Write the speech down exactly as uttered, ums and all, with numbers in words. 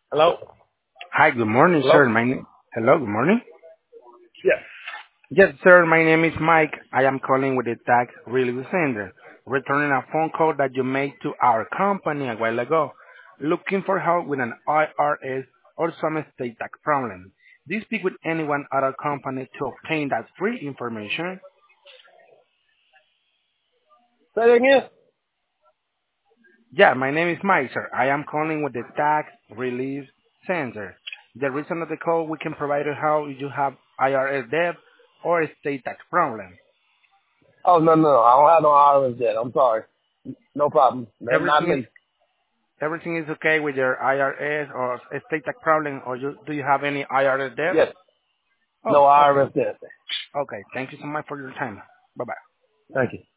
Hello? Hi, good morning, Hello? sir. My name. Hello, good morning. Yes. Yes, sir. My name is Mike. I am calling with the tax relief center, returning a phone call that you made to our company a while ago, looking for help with an I R S or some state tax problem. Do you speak with anyone at our company to obtain that free information? Say it again? Yeah, my name is Mike, sir. I am calling with the tax relief center. The reason of the call, we can provide you help if you have I R S debt or a state tax problem. Oh, no, no, no. I don't have no islands yet. I'm sorry. No problem. That's not Everything is me. everything is okay with your I R S or estate tax problem, or you, do you have any I R S debt? Yes. Oh, No okay. islands yet. Okay. Thank you so much for your time. Bye-bye. Thank you.